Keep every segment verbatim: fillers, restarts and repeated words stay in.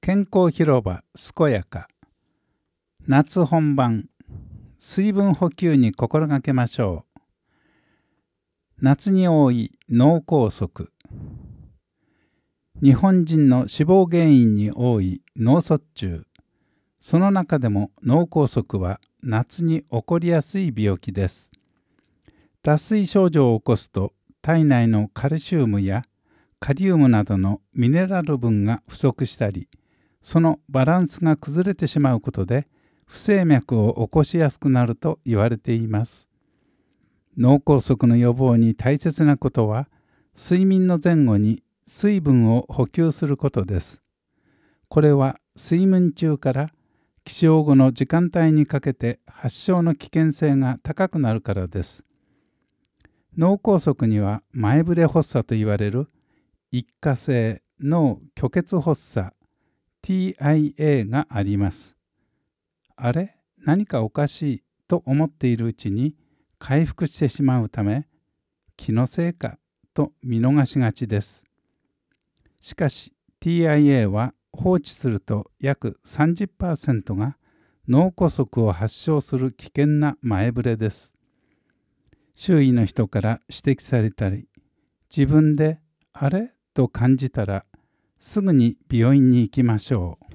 健康広場健やか。夏本番、水分補給に心がけましょう。夏に多い脳梗塞。日本人の死亡原因に多い脳卒中。その中でも脳梗塞は夏に起こりやすい病気です。脱水症状を起こすと体内のカルシウムやカリウムなどのミネラル分が不足したり、そのバランスが崩れてしまうことで不整脈を起こしやすくなると言われています。脳梗塞の予防に大切なことは、睡眠の前後に水分を補給することです。これは睡眠中から起床後の時間帯にかけて発症の危険性が高くなるからです。脳梗塞には前触れ発作といわれる一過性脳虚血発作 ティーアイエー があります。あれ、何かおかしいと思っているうちに回復してしまうため、気のせいかと見逃しがちです。しかし ティーアイエー は放置すると約 さんじゅっパーセント が脳梗塞を発症する危険な前触れです。周囲の人から指摘されたり、自分であれと感じたらすぐに病院に行きましょう。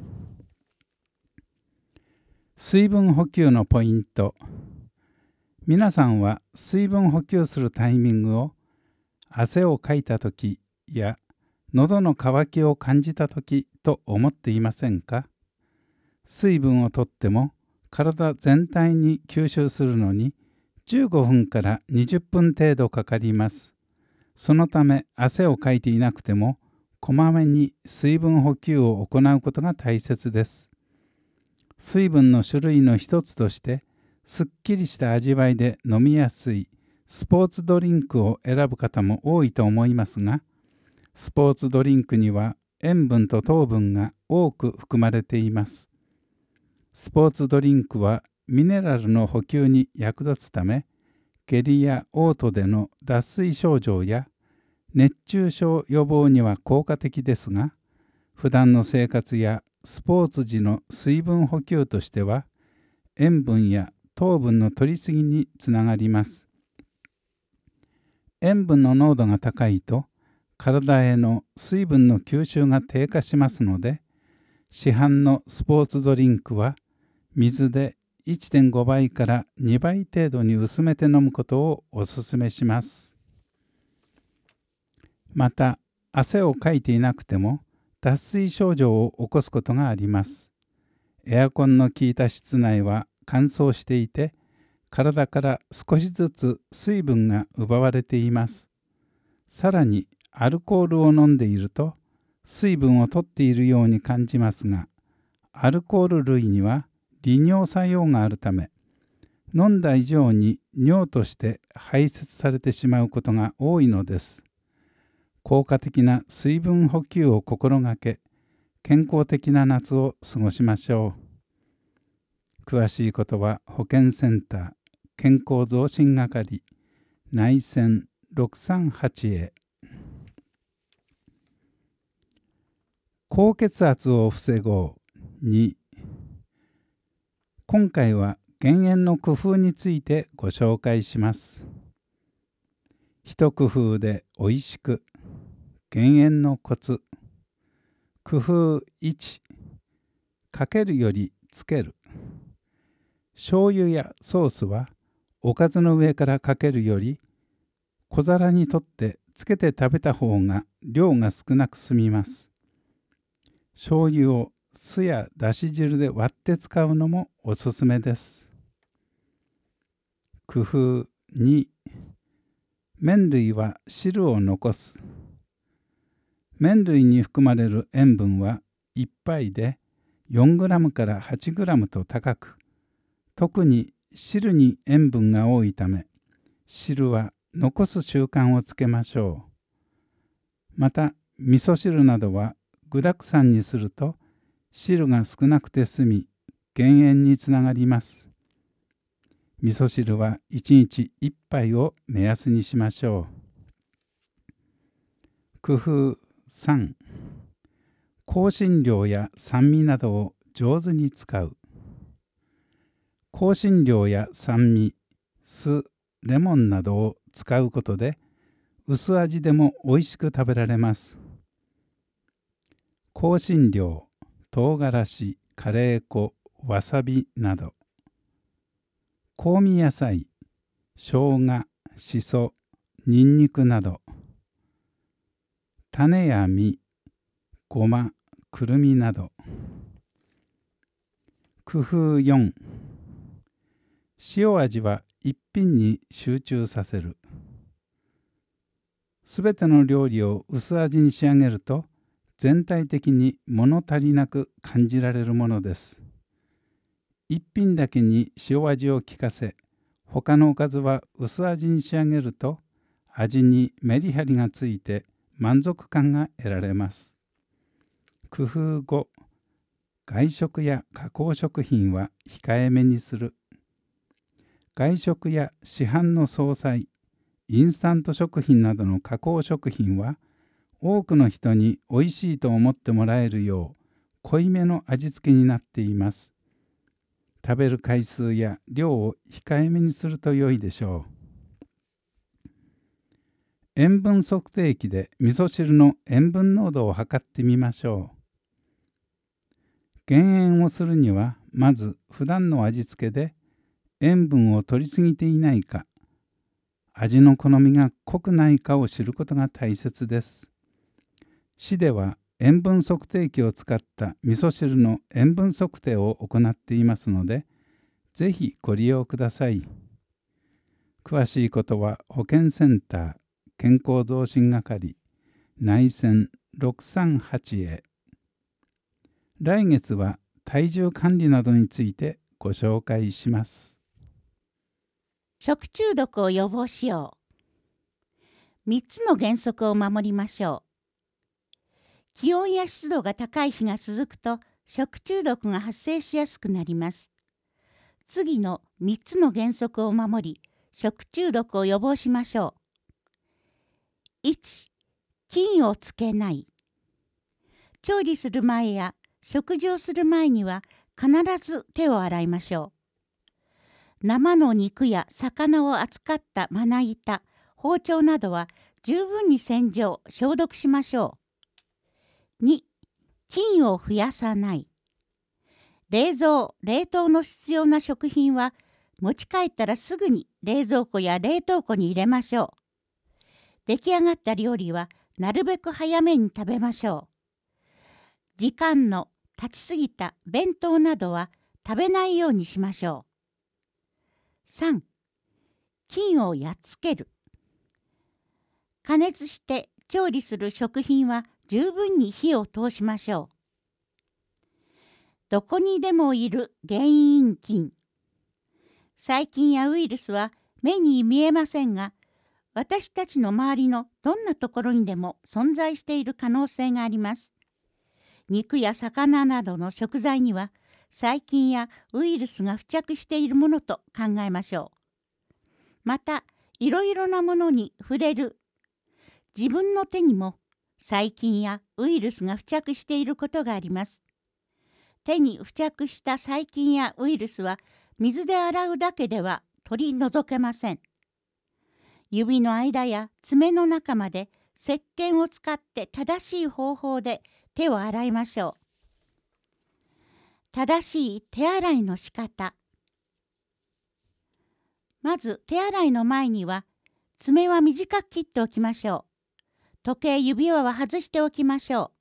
水分補給のポイント。皆さんは水分補給するタイミングを汗をかいたときや喉の渇きを感じたときと思っていませんか？水分をとっても体全体に吸収するのにじゅうごふんからにじゅっぷん程度かかります。そのため汗をかいていなくてもこまめに水分補給を行うことが大切です。水分の種類の一つとしてすっきりした味わいで飲みやすいスポーツドリンクを選ぶ方も多いと思いますが、スポーツドリンクには塩分と糖分が多く含まれています。スポーツドリンクはミネラルの補給に役立つため、下痢や嘔吐での脱水症状や熱中症予防には効果的ですが、普段の生活やスポーツ時の水分補給としては、塩分や糖分の摂りすぎにつながります。塩分の濃度が高いと、体への水分の吸収が低下しますので、市販のスポーツドリンクは水で いってんごばいからにばい程度に薄めて飲むことをお勧めします。また、汗をかいていなくても脱水症状を起こすことがあります。エアコンの効いた室内は乾燥していて、体から少しずつ水分が奪われています。さらにアルコールを飲んでいると水分を取っているように感じますが、アルコール類には利尿作用があるため、飲んだ以上に尿として排泄されてしまうことが多いのです。効果的な水分補給を心がけ、健康的な夏を過ごしましょう。詳しいことは保健センター健康増進係内線ろくさんはちへ。高血圧を防ごうに。今回は減塩の工夫についてご紹介します。一工夫でおいしく。減塩のコツ。工夫いち、かけるよりつける。醤油やソースはおかずの上からかけるより小皿にとってつけて食べた方が量が少なく済みます。醤油を酢やだし汁で割って使うのもおすすめです。工夫に、麺類は汁を残す。麺類に含まれる塩分はいっぱいで よんグラム から はちグラム と高く、特に汁に塩分が多いため、汁は残す習慣をつけましょう。また、味噌汁などは具沢山にすると汁が少なくて済み、減塩につながります。味噌汁はいちにちいっぱいを目安にしましょう。工夫さん、 香辛料や酸味などを上手に使う。香辛料や酸味、酢、レモンなどを使うことで薄味でも美味しく食べられます。香辛料、唐辛子、カレー粉、わさびなど。香味野菜、生姜、しそ、にんにくなど。種や実、ごま、くるみなど。工夫よん。塩味は一品に集中させる。すべての料理を薄味に仕上げると、全体的に物足りなく感じられるものです。一品だけに塩味を効かせ、他のおかずは薄味に仕上げると、味にメリハリがついて満足感が得られます。工夫ご。外食や加工食品は控えめにする。外食や市販の惣菜、インスタント食品などの加工食品は、多くの人においしいと思ってもらえるよう、濃いめの味付けになっています。食べる回数や量を控えめにすると良いでしょう。塩分測定器で味噌汁の塩分濃度を測ってみましょう。減塩をするには、まず普段の味付けで塩分を取りすぎていないか、味の好みが濃くないかを知ることが大切です。市では塩分測定器を使った味噌汁の塩分測定を行っていますので、ぜひご利用ください。詳しいことは保健センター健康増進係内線ろくさんはちへ。来月は体重管理などについてご紹介します。 食中毒を予防しよう。みっつの原則を守りましょう。気温や湿度が高い日が続くと食中毒が発生しやすくなります。次のみっつの原則を守り、食中毒を予防しましょう。いち. 菌をつけない。調理する前や食事をする前には必ず手を洗いましょう。生の肉や魚を扱ったまな板、包丁などは十分に洗浄、消毒しましょう。に. 菌を増やさない。冷蔵・冷凍の必要な食品は持ち帰ったらすぐに冷蔵庫や冷凍庫に入れましょう。出来上がった料理はなるべく早めに食べましょう。時間の経ちすぎた弁当などは食べないようにしましょう。さん. 菌をやっつける。加熱して調理する食品は十分に火を通しましょう。どこにでもいる原因菌。細菌やウイルスは目に見えませんが、私たちの周りのどんなところにでも存在している可能性があります。肉や魚などの食材には細菌やウイルスが付着しているものと考えましょう。また、いろいろなものに触れる。自分の手にも細菌やウイルスが付着していることがあります。手に付着した細菌やウイルスは水で洗うだけでは取り除けません。指の間や爪の中まで石鹸を使って正しい方法で手を洗いましょう。正しい手洗いの仕方。まず手洗いの前には爪は短く切っておきましょう。時計指輪は外しておきましょう。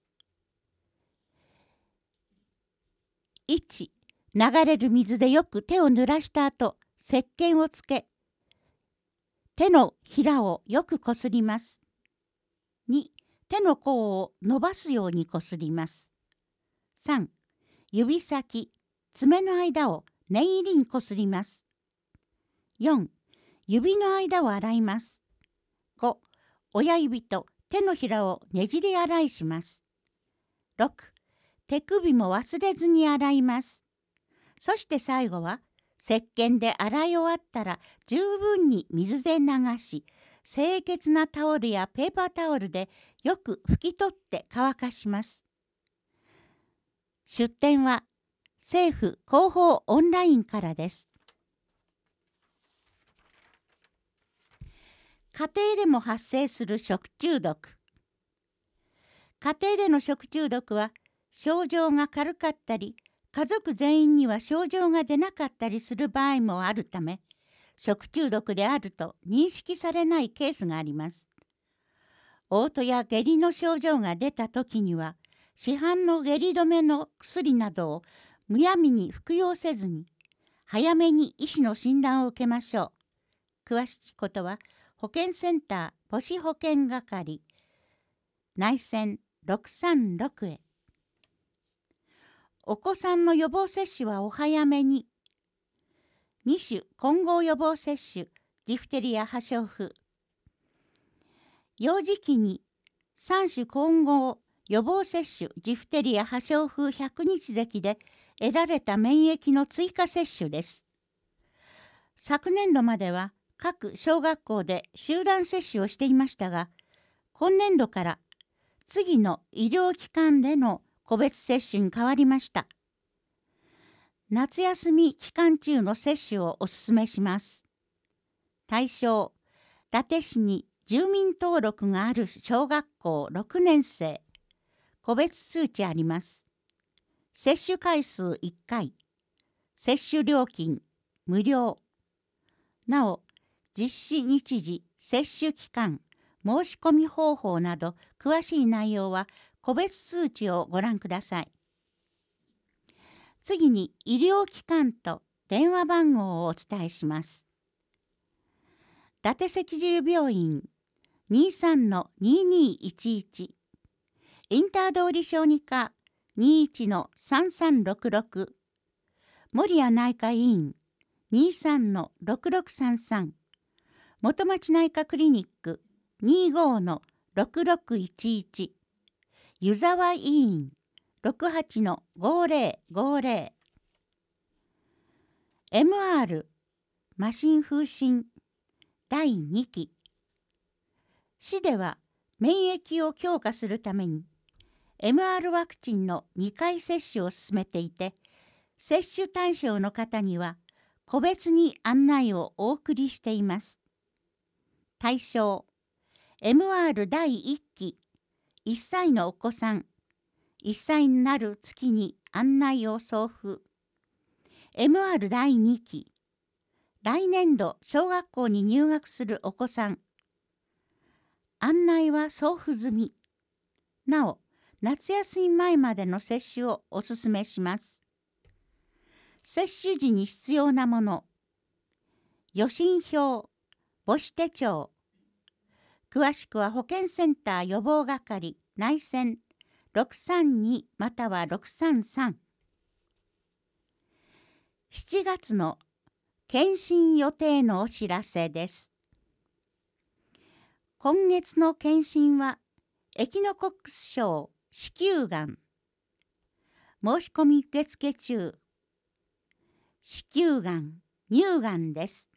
いち. 流れる水でよく手を濡らした後、石鹸をつけ、手のひらをよくこすります。に. 手の甲を伸ばすようにこすります。さん. 指先、爪の間を念入りにこすります。よん. 指の間を洗います。ご. 親指と手のひらをねじり洗いします。ろく. 手首も忘れずに洗います。そして最後は石鹸で洗い終わったら十分に水で流し、清潔なタオルやペーパータオルでよく拭き取って乾かします。 出典は政府広報オンラインからです。家庭でも発生する食中毒。家庭での食中毒は症状が軽かったり、家族全員には症状が出なかったりする場合もあるため、食中毒であると認識されないケースがあります。嘔吐や下痢の症状が出たときには、市販の下痢止めの薬などをむやみに服用せずに、早めに医師の診断を受けましょう。詳しいことは、保健センター母子保健係内線ろくさんろくへ。お子さんの予防接種はお早めに。に種混合予防接種、ジフテリア破傷風。幼児期にさん種混合予防接種、ジフテリア破傷風ひゃくにちぜきで得られた免疫の追加接種です。昨年度までは各小学校で集団接種をしていましたが、今年度から次の医療機関での個別接種に変わりました。夏休み期間中の接種をお勧めします。対象、伊達市に住民登録がある小学校ろくねん生。個別数値あります。接種回数いっかい。接種料金無料。なお、実施日時、接種期間、申し込み方法など詳しい内容は個別数値をご覧ください。次に医療機関と電話番号をお伝えします。伊達赤十病院 にさんのににいちいち、インター通り小児科 にいちのさんさんろくろく、守谷内科医院 にさんのろくろくさんさん、元町内科クリニック にごのろくろくいちいち、湯沢医院 ろくはちのごぜろごぜろ、エムアール 麻疹風疹だいにき。市では免疫を強化するために エムアール ワクチンのにかい接種を進めていて、接種対象の方には個別に案内をお送りしています。対象、エムアール だいいっき、いっさいのお子さん、いっさいになる月に案内を送付。エムアール だいにき、来年度小学校に入学するお子さん、案内は送付済み。なお、夏休み前までの接種をお勧めします。接種時に必要なもの、予診票、母子手帳。詳しくは保健センター予防係内線ろくさんにまたはろくさんさん。しちがつの検診予定のお知らせです。今月の検診はエキノコックス症、子宮がん。申し込み受付中。子宮がん、乳がんです。